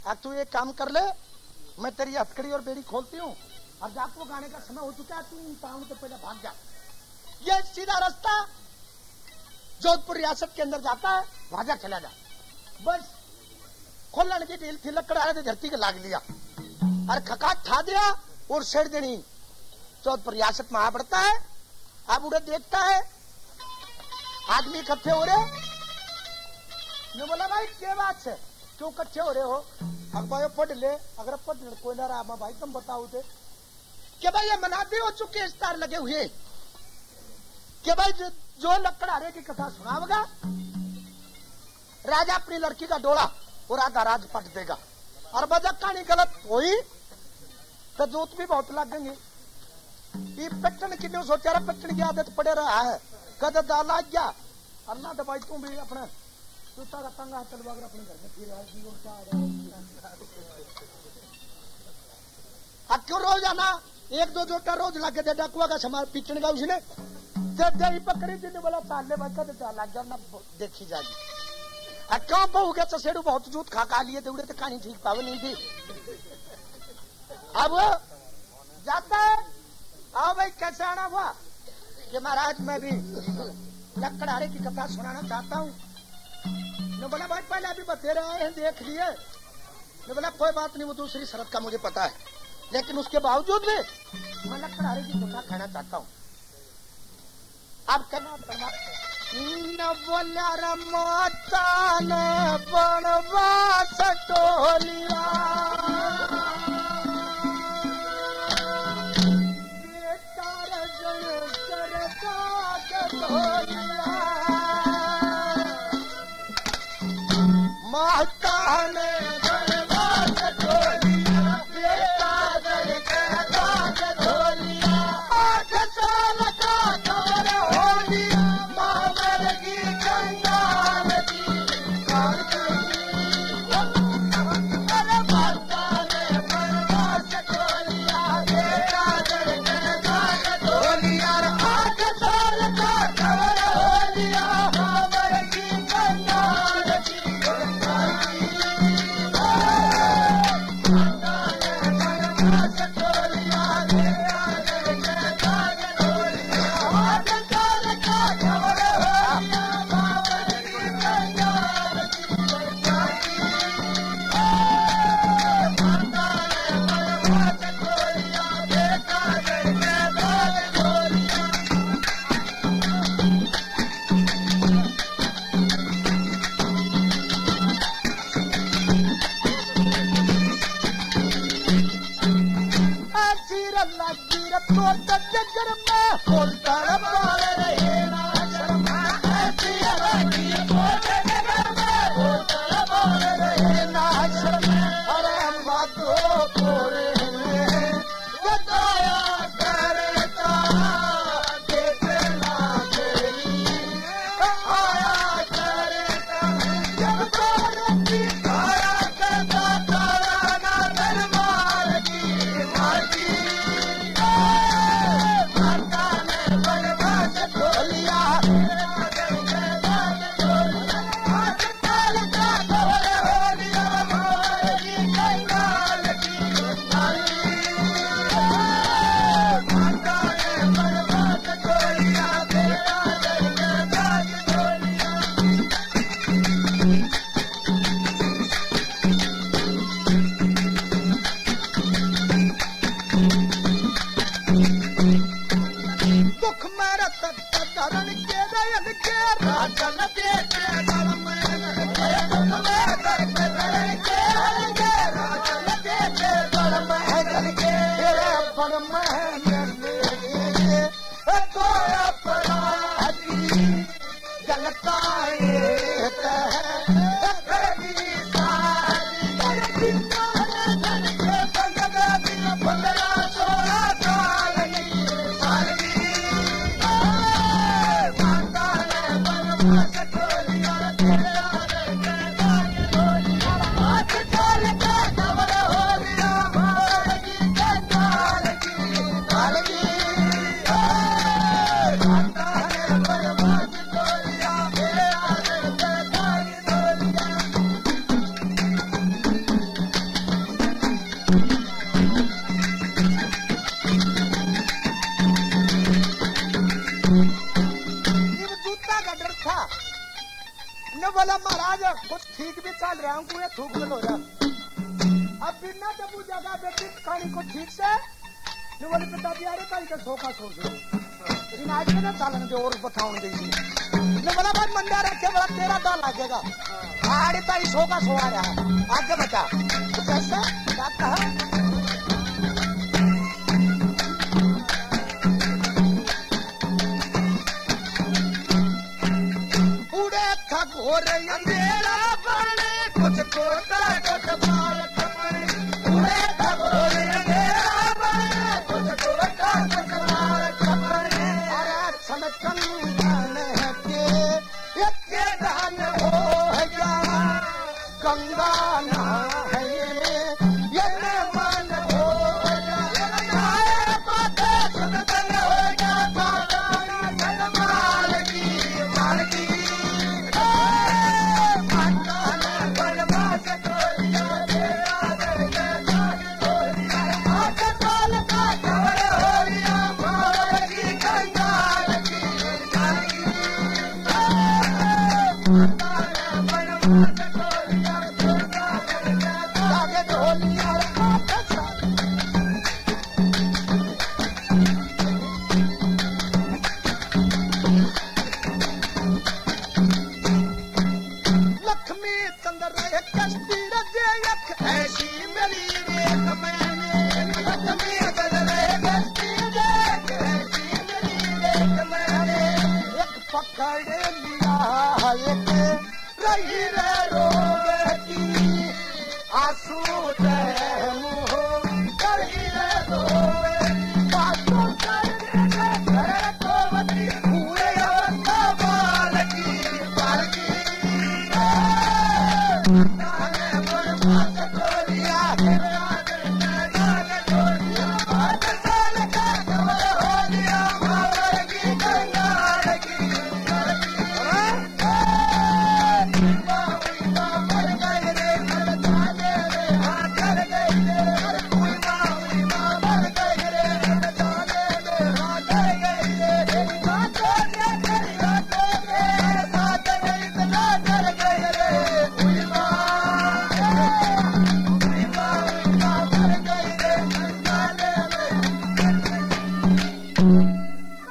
अब तू एक काम कर ले, मैं तेरी हथकड़ी और बेड़ी खोलती हूँ और जात को गाने का समय हो चुका है, तू टाउन के पहले भाग जा। ये सीधा रास्ता जोधपुर रियासत के अंदर जाता है, वहां चला जा। बस खोलन की ढील थी, लकड़ आए थे धरती के लाग लिया और खकाट ठा दिया और सेड़ देनी। जोधपुर रियासत में आ पड़ता है, अब उड़े देखता है आदमी इकट्ठे हो रहे। मैं बोला भाई क्या बात है, क्यों इकट्ठे हो रहे हो? अब भाई पढ़ ले, अगर पढ़ ले कोई ना रहा भाई तुम बताओ थे कि भाई ये मनाते हो चुके स्टार लगे हुए कि भाई जो लकड़हारे की कथा सुनावेगा राजा अपनी लड़की का डोला और आधा राज पट देगा, और बजा कहानी गलत हुई तो जोत भी बहुत लगेंगे। ये पट्टन की जो सोचा रहा, पट्टन की आदत पड़े रहा है, कद दाला गया अल्लाह दबाई तू भी अपने तूता का तंगा तलवा कर अपने घर में फिर क्यों रोज आना एक दो जोटा रोज लाके दे डाकुआ का सामान पीटने का उसने जब दही पकड़ी थी बोला चाल ले भाई कद चाल लग ना देखी जाएगी। क्यों बहू के चसेड़ू बहुत जूत खा खा लिए थे, उड़े तो कहानी ठीक पावे नहीं थी। अब जाता है, आओ भाई कैसे आना हुआ कि महाराज मैं भी लकड़हारे की कथा सुनाना चाहता हूँ। ने बोला भाई पहले अभी बतेरे आए हैं देख लिए। ने बोला कोई बात नहीं, वो दूसरी शरत का मुझे पता है, लेकिन उसके बावजूद भी मैं लकड़हारे की कथा कहना चाहता हूँ। अब कहना पड़ा न बोला रमाता न बनवास टोलिया माता ने जूता का डर था न, बोला महाराज कुछ ठीक भी चल रहा हूँ, कुछ थूक में हो रहा। अब बिना जब वो जगह बेटी कहानी को ठीक से न, बोले पिताजी अरे कहीं का सोखा सोच लो लेकिन आज के ना चालन दे और बताऊं देगी न, बोला भाई मंडा रखे बड़ा तेरा डर लगेगा अरे ताई सोखा सोआ रहा है आगे बता तो कैसे क्या कहा और अंधेरा बने कुछ कोटा कुछ मार कपड़े पूरे खबरों अंधेरा बने कुछ कोटा कुछ मार कपड़े अरे छनकन के ये दान हो गया गंगा ना है ये मन हो गया बातें सुनकर हो गया माल की